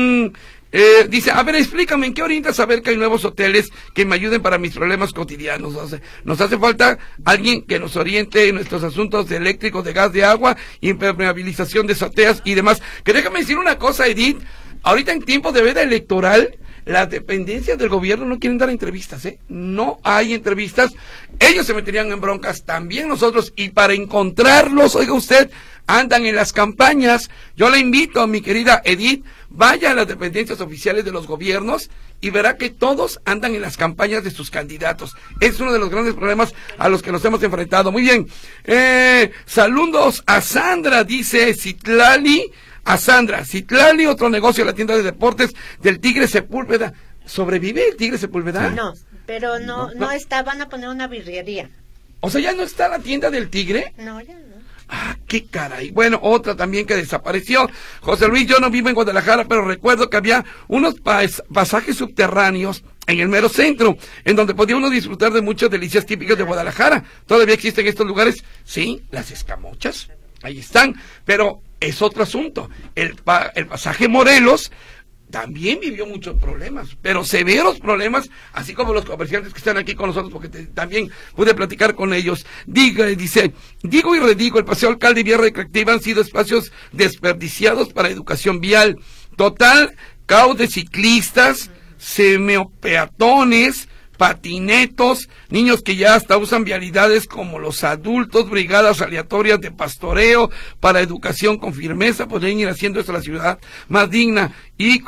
a ver, explícame, ¿en qué orientas saber que hay nuevos hoteles que me ayuden para mis problemas cotidianos? Nos hace falta alguien que nos oriente en nuestros asuntos de eléctricos, de gas, de agua, impermeabilización de azoteas y demás. Que déjame decir una cosa, Edith. Ahorita en tiempos de veda electoral, las dependencias del gobierno no quieren dar entrevistas, no hay entrevistas, ellos se meterían en broncas, también nosotros, y para encontrarlos, oiga usted, andan en las campañas. Yo le invito a mi querida Edith, vaya a las dependencias oficiales de los gobiernos y verá que todos andan en las campañas de sus candidatos. Es uno de los grandes problemas a los que nos hemos enfrentado. Muy bien, saludos a Sandra, dice Citlali. A Sandra, Citlali, otro negocio, la tienda de deportes del Tigre Sepúlveda. ¿Sobrevive el Tigre Sepúlveda? No, pero no está, van a poner una birrería. O sea, ¿ya no está la tienda del Tigre? No, ya no. Ah, qué caray. Bueno, otra también que desapareció. José Luis, yo no vivo en Guadalajara, pero recuerdo que había unos pasajes subterráneos en el mero centro, en donde podía uno disfrutar de muchas delicias típicas de Guadalajara. ¿Todavía existen estos lugares? Sí, las escamochas, ahí están, pero es otro asunto. El pasaje Morelos también vivió muchos problemas, pero severos problemas, así como los comerciantes que están aquí con nosotros, porque también pude platicar con ellos. Dice, digo y redigo, el Paseo Alcalde y Vía Recreativa han sido espacios desperdiciados para educación vial. Total, caos de ciclistas, semiopeatones, patinetos, niños que ya hasta usan vialidades como los adultos, brigadas aleatorias de pastoreo para educación con firmeza, podrían ir haciendo esto la ciudad más digna y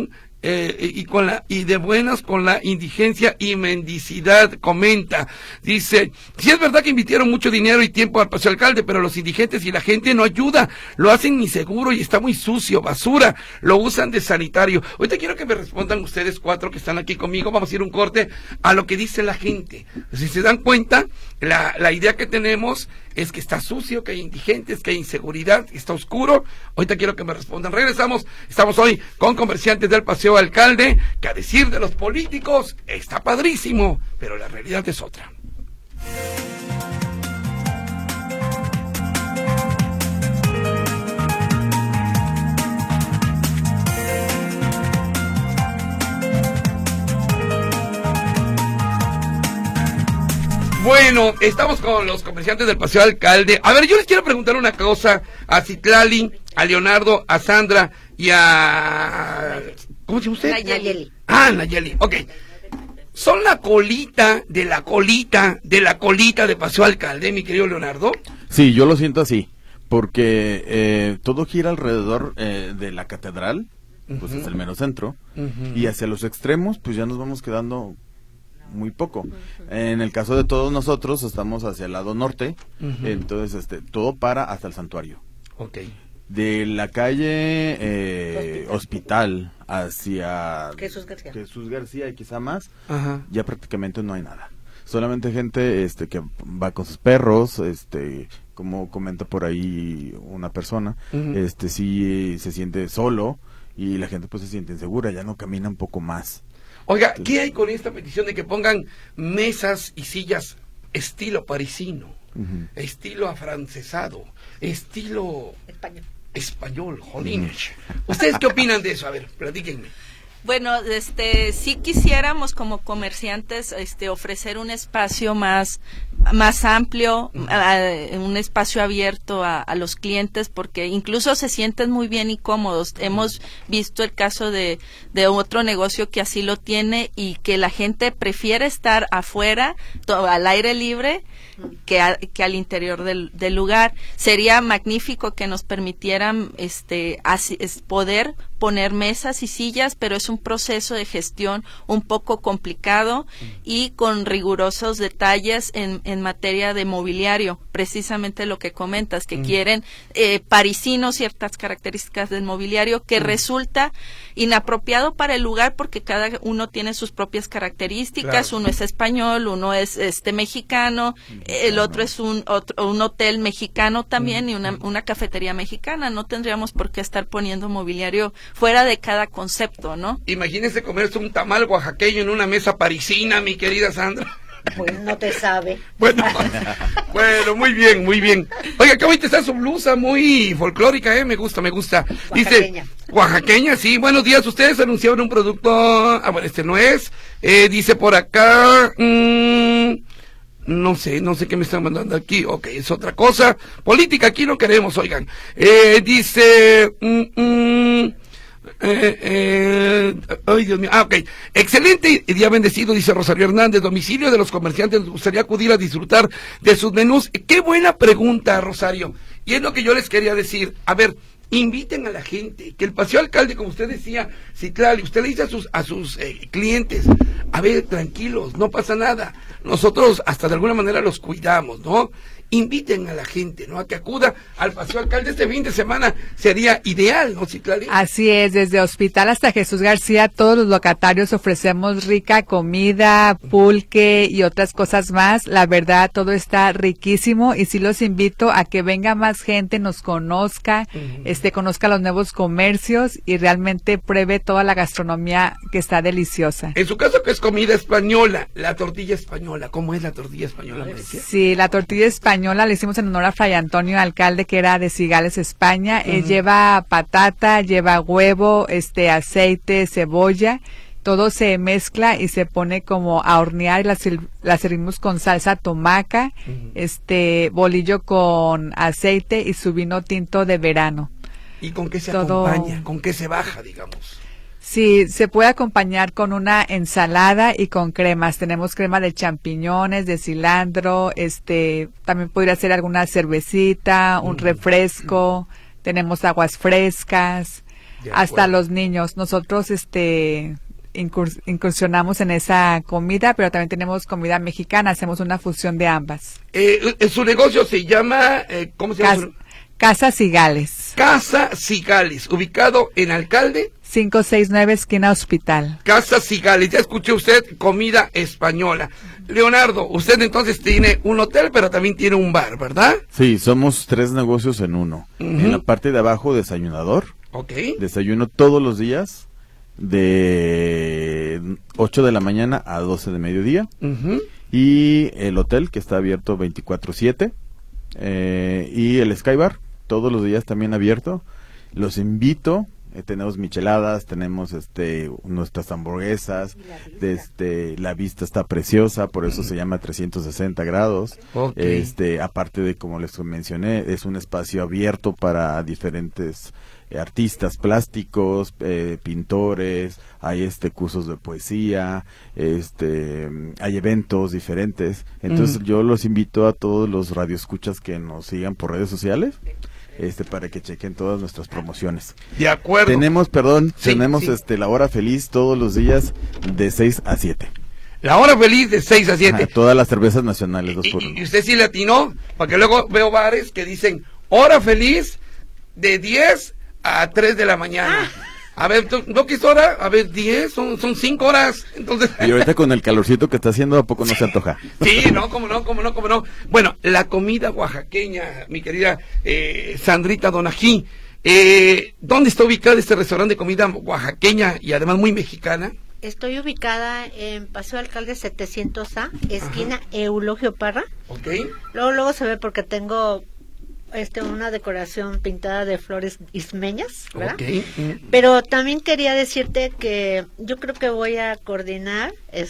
de buenas con la indigencia y mendicidad, comenta. Dice, sí es verdad que invirtieron mucho dinero y tiempo al Paseo Alcalde, pero los indigentes y la gente no ayuda, lo hacen inseguro y está muy sucio, basura, lo usan de sanitario. Ahorita quiero que me respondan ustedes 4 que están aquí conmigo, vamos a ir un corte a lo que dice la gente. Si se dan cuenta, la idea que tenemos es que está sucio, que hay indigentes, que hay inseguridad, que está oscuro. Ahorita quiero que me respondan. Regresamos, estamos hoy con comerciantes del Paseo Alcalde, que a decir de los políticos está padrísimo, pero la realidad es otra. Bueno, estamos con los comerciantes del Paseo Alcalde. A ver, yo les quiero preguntar una cosa a Citlali, a Leonardo, a Sandra y a... ¿Cómo se llama usted? Nayeli. Nayeli, ok. ¿Son la colita de la colita de la colita de Paseo Alcalde, mi querido Leonardo? Sí, yo lo siento así, porque todo gira alrededor de la catedral, pues es el mero centro, y hacia los extremos, pues ya nos vamos quedando muy poco. En el caso de todos nosotros, estamos hacia el lado norte, entonces todo para hasta el santuario. Ok. De la calle Hospital hacia Jesús García y quizá más, Ajá. ya prácticamente no hay nada. Solamente gente que va con sus perros, como comenta por ahí una persona, sí se siente solo y la gente pues se siente insegura, ya no camina un poco más. Oiga, ¿qué hay con esta petición de que pongan mesas y sillas estilo parisino, estilo afrancesado, estilo español, jolines? ¿Ustedes qué opinan de eso? A ver, platíquenme. Bueno, sí quisiéramos como comerciantes ofrecer un espacio más amplio, un espacio abierto a los clientes, porque incluso se sienten muy bien y cómodos. Hemos visto el caso de otro negocio que así lo tiene y que la gente prefiere estar afuera, al aire libre, que al interior del lugar. Sería magnífico que nos permitieran poder poner mesas y sillas, pero es un proceso de gestión un poco complicado y con rigurosos detalles en materia de mobiliario, precisamente lo que comentas, que quieren parisinos ciertas características del mobiliario que resulta inapropiado para el lugar porque cada uno tiene sus propias características. Claro. Uno es español, uno es mexicano, el otro es un hotel mexicano también y una cafetería mexicana. No tendríamos por qué estar poniendo mobiliario fuera de cada concepto, ¿no? Imagínese comerse un tamal oaxaqueño en una mesa parisina, mi querida Sandra. Pues no te sabe. Bueno, muy bien, muy bien. Oiga, qué bonita está su blusa, muy folclórica, me gusta. Oaxaqueña. Dice, oaxaqueña, sí, buenos días, ustedes anunciaron un producto, bueno, no es, dice por acá, no sé qué me están mandando aquí, ok, es otra cosa, política aquí no queremos, oigan, dice, ay Dios mío, ok, excelente día bendecido, dice Rosario Hernández, domicilio de los comerciantes, nos gustaría acudir a disfrutar de sus menús. Qué buena pregunta, Rosario, y es lo que yo les quería decir. A ver, inviten a la gente, que el Paseo Alcalde, como usted decía, Citlali, usted le dice a sus clientes, a ver, tranquilos, no pasa nada, nosotros hasta de alguna manera los cuidamos, ¿no? Inviten a la gente, ¿no? A que acuda al Paseo Alcalde este fin de semana, sería ideal, ¿no, Citlali? Así es, desde Hospital hasta Jesús García, todos los locatarios ofrecemos rica comida, pulque y otras cosas más. La verdad, todo está riquísimo y sí los invito a que venga más gente, nos conozca, conozca los nuevos comercios y realmente pruebe toda la gastronomía que está deliciosa. En su caso, que es comida española, la tortilla española, ¿cómo es la tortilla española? Sí, la tortilla española española, le hicimos en honor a Fray Antonio Alcalde, que era de Cigales, España. Lleva patata, lleva huevo, aceite, cebolla. Todo se mezcla y se pone como a hornear y la servimos con salsa tomaca, bolillo con aceite y su vino tinto de verano. ¿Y con qué se acompaña? ¿Con qué se baja, digamos? Sí, se puede acompañar con una ensalada y con cremas. Tenemos crema de champiñones, de cilantro, también podría ser alguna cervecita, un refresco, tenemos aguas frescas, hasta los niños. Nosotros, incursionamos en esa comida, pero también tenemos comida mexicana, hacemos una fusión de ambas. Su negocio se llama, ¿cómo se llama? Casa Cigales. Casa Cigales, ubicado en Alcalde 569 esquina Hospital. Casa Cigales, ya escuché usted, comida española. Leonardo, usted entonces tiene un hotel, pero también tiene un bar, ¿verdad? Sí, somos 3 negocios en uno. En la parte de abajo, desayunador. Desayuno todos los días de 8 de la mañana a 12 de mediodía. Y el hotel, que está abierto 24/7. Y el Sky Bar, todos los días también abierto. Los invito. Tenemos micheladas, tenemos nuestras hamburguesas, la vista está preciosa, por eso se llama 360 grados. Aparte de, como les mencioné, es un espacio abierto para diferentes artistas plásticos, pintores, hay cursos de poesía, hay eventos diferentes. Entonces yo los invito a todos los radioescuchas que nos sigan por redes sociales. Para que chequen todas nuestras promociones. De acuerdo. Tenemos, la hora feliz todos los días de 6 a 7. La hora feliz de 6 a 7. Todas las cervezas nacionales, 2 por 1. ¿Y usted sí le atinó? Porque luego veo bares que dicen hora feliz de 10 a 3 de la mañana. A ver, ¿no qué es hora? A ver, 10, son 5 horas. Entonces... Y ahorita con el calorcito que está haciendo, ¿a poco no se antoja? Sí, no, cómo no. Bueno, la comida oaxaqueña, mi querida Sandrita Donají, ¿dónde está ubicado este restaurante de comida oaxaqueña y además muy mexicana? Estoy ubicada en Paseo Alcalde 700A, esquina Eulogio Parra. Luego se ve porque tengo una decoración pintada de flores ismeñas, ¿verdad? Pero también quería decirte que yo creo que voy a coordinar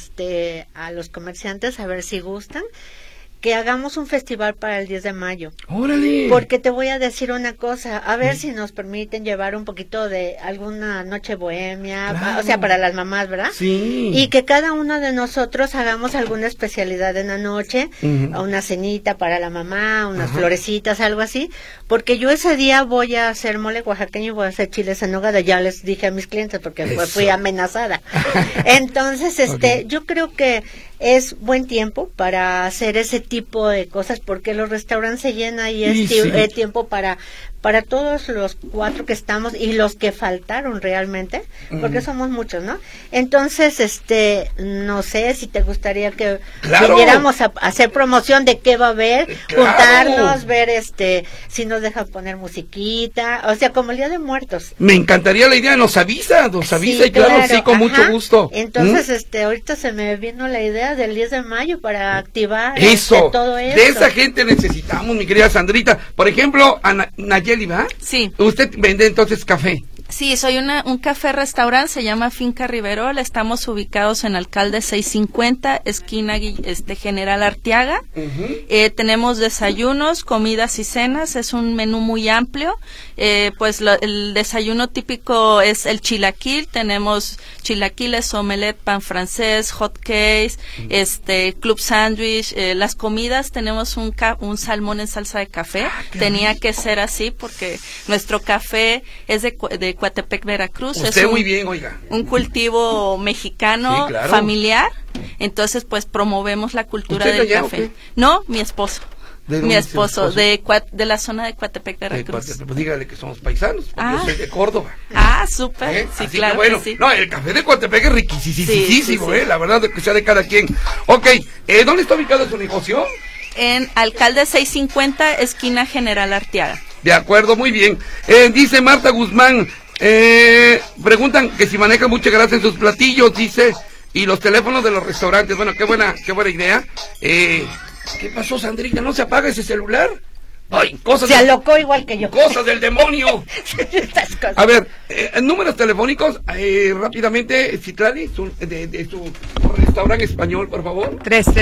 a los comerciantes a ver si gustan que hagamos un festival para el 10 de mayo. ¡Órale! Porque te voy a decir una cosa, a ver si nos permiten llevar un poquito de alguna noche bohemia, claro. O sea, para las mamás, ¿verdad? Sí. Y que cada uno de nosotros hagamos alguna especialidad en la noche, una cenita para la mamá, unas florecitas, algo así, porque yo ese día voy a hacer mole oaxaqueño y voy a hacer chiles en nogada, ya les dije a mis clientes porque fui amenazada. Entonces, yo creo que es buen tiempo para hacer ese tipo de cosas porque los restaurantes se llenan y es tiempo para todos los 4 que estamos y los que faltaron realmente, porque somos muchos, ¿no? Entonces, no sé si te gustaría que viniéramos a hacer promoción de qué va a haber, juntarnos, ver si nos dejan poner musiquita, o sea, como el Día de Muertos. Me encantaría la idea, nos avisa y claro, sí, con mucho gusto. Entonces, ahorita se me vino la idea del 10 de mayo para activar todo eso. De esa gente necesitamos, mi querida Sandrita. Por ejemplo, Nayeli, ¿va? Sí. ¿Usted vende entonces café? Sí, soy un café-restaurante, se llama Finca Riverol, estamos ubicados en Alcalde 650, esquina General Arteaga. Tenemos desayunos, comidas y cenas, es un menú muy amplio. El desayuno típico es el chilaquil, tenemos chilaquiles, omelette, pan francés, hot cakes, club sandwich. Las comidas tenemos un salmón en salsa de café, tenía que ser así porque nuestro café es de Coatepec, Veracruz. Usted muy bien, oiga. Un cultivo mexicano, familiar. Entonces, pues promovemos la cultura del café. No, mi esposo. Mi esposo, de la zona de Coatepec, Veracruz. Pues dígale que somos paisanos, porque yo soy de Córdoba. Súper. Sí, así claro. Que bueno, que sí. No, el café de Coatepec es riquísimo, sí. La verdad, que sea de cada quien. Ok, ¿dónde está ubicado su negocio? En Alcalde 650, esquina General Arteaga. De acuerdo, muy bien. Dice Marta Guzmán, preguntan que si manejan mucha grasa en sus platillos, dice, y los teléfonos de los restaurantes. Bueno, qué buena idea. ¿Qué pasó, Sandrita? ¿No se apaga ese celular? Ay, Se alocó igual que yo. Cosas del demonio. Estas cosas. A ver, números telefónicos, rápidamente, Citlali, de su restaurante español, por favor.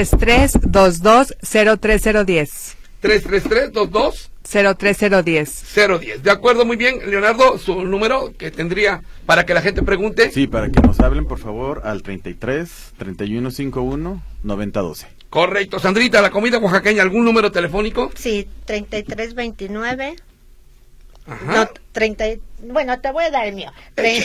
333-22-03010. 333-22. 03010. 010. De acuerdo, muy bien. Leonardo, su número que tendría para que la gente pregunte. Sí, para que nos hablen, por favor, al 33-3151-9012. Correcto. Sandrita, la comida oaxaqueña, ¿algún número telefónico? Sí, 3329. Ajá. No, bueno, te voy a dar el mío.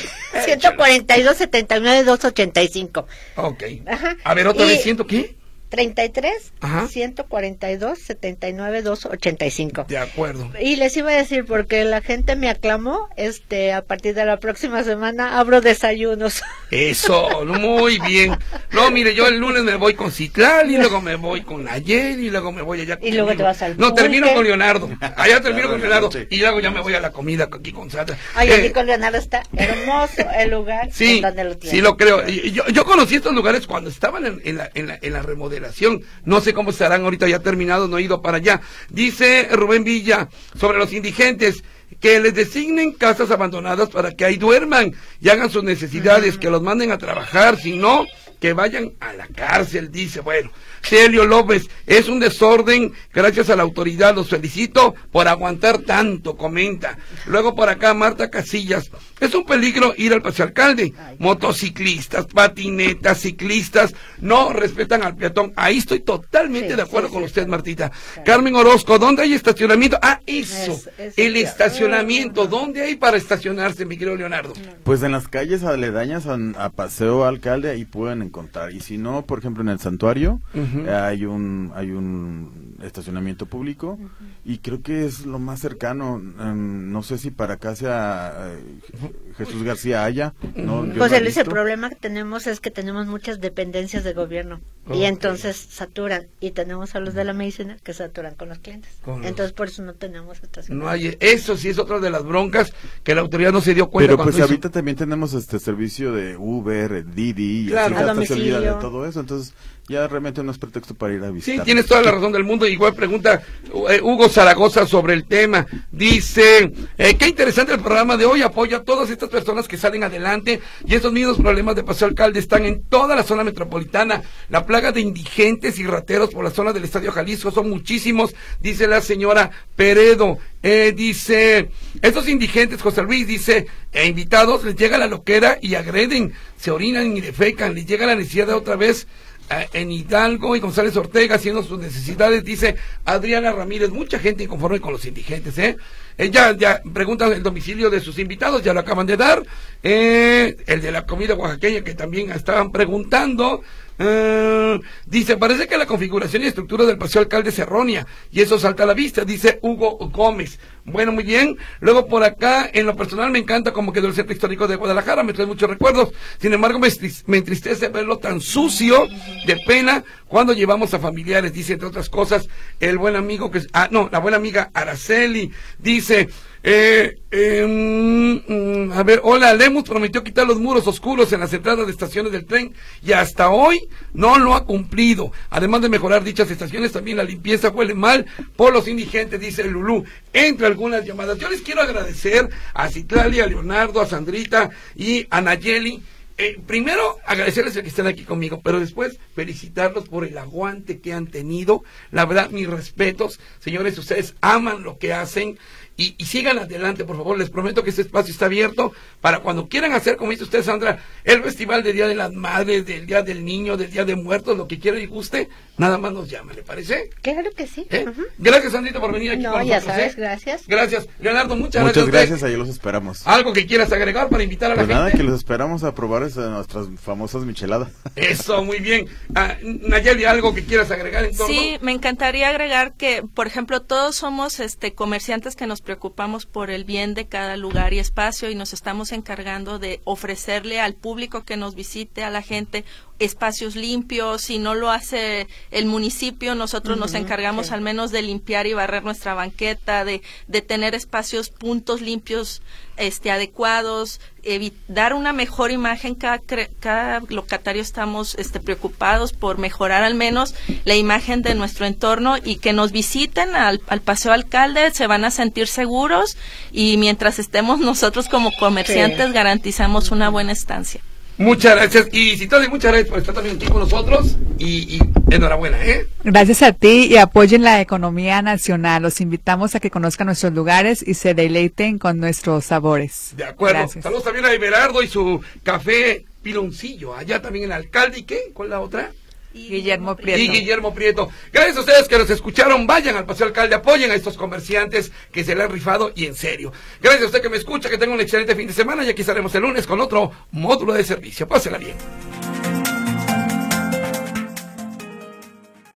142-79-285. Ok. Ajá. A ver, otra vez, ¿siento qué? 33 Ajá. 142 79 285. De acuerdo. Y les iba a decir, porque la gente me aclamó, a partir de la próxima semana abro desayunos. Eso, muy bien. No, mire, yo el lunes me voy con Citlali, luego me voy con Nayeli, y luego me voy allá con Y luego te vas al No, termino pulque. con Leonardo. Allá termino con Leonardo. Y luego ya me voy a la comida aquí con Sandra. Ay, aquí con Leonardo está hermoso el lugar Sí, en donde lo tiene. sí lo creo. Y yo conocí estos lugares cuando estaban en la remodelación. No sé cómo estarán ahorita ya terminados, no he ido para allá. Dice Rubén Villa sobre los indigentes, que les designen casas abandonadas para que ahí duerman y hagan sus necesidades, que los manden a trabajar, si no, que vayan a la cárcel, dice. Bueno, Celio López, es un desorden, gracias a la autoridad, los felicito por aguantar tanto, comenta. Luego por acá Marta Casillas, es un peligro ir al Paseo Alcalde, motociclistas, patinetas, ciclistas, no respetan al peatón. Ahí estoy totalmente de acuerdo con usted, Martita. Carmen Orozco, ¿dónde hay estacionamiento? Ah, eso, el estacionamiento, ¿dónde hay para estacionarse, mi querido Leonardo? Pues en las calles aledañas a Paseo Alcalde ahí pueden encontrar, y si no, por ejemplo en el santuario hay un estacionamiento público, y creo que es lo más cercano. No sé si para acá sea Jesús García haya. No, yo José no he Luis, el visto. problema que tenemos es que tenemos muchas dependencias de gobierno y entonces saturan, y tenemos a los de la medicina que saturan con los clientes. Entonces por eso no tenemos estacionamiento. No hay, eso sí es otra de las broncas que la autoridad no se dio cuenta. Pero pues cuando hizo. ahorita también tenemos servicio de Uber, Didi, y Claro. así A hasta se olvida domicilio. de todo eso, entonces ya realmente no es pretexto para ir a visitar. Sí, tienes toda la razón del mundo. Igual pregunta Hugo Zaragoza sobre el tema. Dice, qué interesante el programa de hoy, apoya a todas estas personas que salen adelante, y estos mismos problemas de Paseo Alcalde están en toda la zona metropolitana. La plaga de indigentes y rateros por la zona del Estadio Jalisco son muchísimos, dice la señora Peredo. Dice, estos indigentes, José Luis, dice, invitados, les llega la loquera y agreden, se orinan y defecan, les llega la necesidad de otra vez en Hidalgo y González Ortega haciendo sus necesidades, dice Adriana Ramírez. Mucha gente inconforme con los indigentes, ya preguntan el domicilio de sus invitados, ya lo acaban de dar. El de la comida oaxaqueña, que también estaban preguntando. Dice, parece que la configuración y estructura del Paseo Alcalde es errónea y eso salta a la vista, dice Hugo Gómez. Bueno, muy bien. Luego por acá, en lo personal me encanta como quedó el centro histórico de Guadalajara, me trae muchos recuerdos. Sin embargo, me entristece verlo tan sucio, de pena, cuando llevamos a familiares, dice, entre otras cosas, el buen amigo la buena amiga Araceli, dice, a ver, hola, Lemus prometió quitar los muros oscuros en las entradas de estaciones del tren y hasta hoy no lo ha cumplido. Además de mejorar dichas estaciones, también la limpieza huele mal por los indigentes, dice Lulú. Entre algunas llamadas, yo les quiero agradecer a Citlali, a Leonardo, a Sandrita y a Nayeli. Primero, agradecerles el que estén aquí conmigo, pero después felicitarlos por el aguante que han tenido. La verdad, mis respetos. Señores, ustedes aman lo que hacen. Y sigan adelante, por favor. Les prometo que este espacio está abierto para cuando quieran hacer, como dice usted, Sandra, el festival del Día de las Madres, del Día del Niño, del Día de Muertos, lo que quieran y guste, nada más nos llaman, ¿le parece? Claro que sí. Gracias, Sandrita, por venir aquí No, con ya nosotros. sabes, gracias. Gracias. Leonardo, muchas Muchas gracias. gracias, ahí los esperamos. ¿Algo que quieras agregar para invitar a la Pues nada, gente? que los esperamos a probar nuestras famosas micheladas. Eso, muy bien. Nayeli, ¿algo que quieras agregar en torno? Sí, me encantaría agregar que, por ejemplo, todos somos comerciantes que nos preocupamos por el bien de cada lugar y espacio, y nos estamos encargando de ofrecerle al público que nos visite, a la gente, espacios limpios. Si no lo hace el municipio, nosotros nos encargamos al menos de limpiar y barrer nuestra banqueta, de tener espacios, puntos limpios adecuados, dar una mejor imagen. Cada locatario estamos preocupados por mejorar al menos la imagen de nuestro entorno, y que nos visiten al Paseo Alcalde, se van a sentir seguros, y mientras estemos nosotros como comerciantes garantizamos una buena estancia. Muchas gracias, y Citlali, muchas gracias por estar también aquí con nosotros, y enhorabuena, Gracias a ti, y apoyen la economía nacional. Los invitamos a que conozcan nuestros lugares y se deleiten con nuestros sabores. De acuerdo. Gracias. Saludos también a Everardo y su café Piloncillo, allá también en el Alcalde. ¿Y qué? ¿Cuál es la otra? Guillermo Prieto. Y Guillermo Prieto. Gracias a ustedes que nos escucharon. Vayan al Paseo Alcalde, apoyen a estos comerciantes que se le han rifado, y en serio. Gracias a usted que me escucha, que tenga un excelente fin de semana, y aquí estaremos el lunes con otro módulo de servicio. Pásela bien.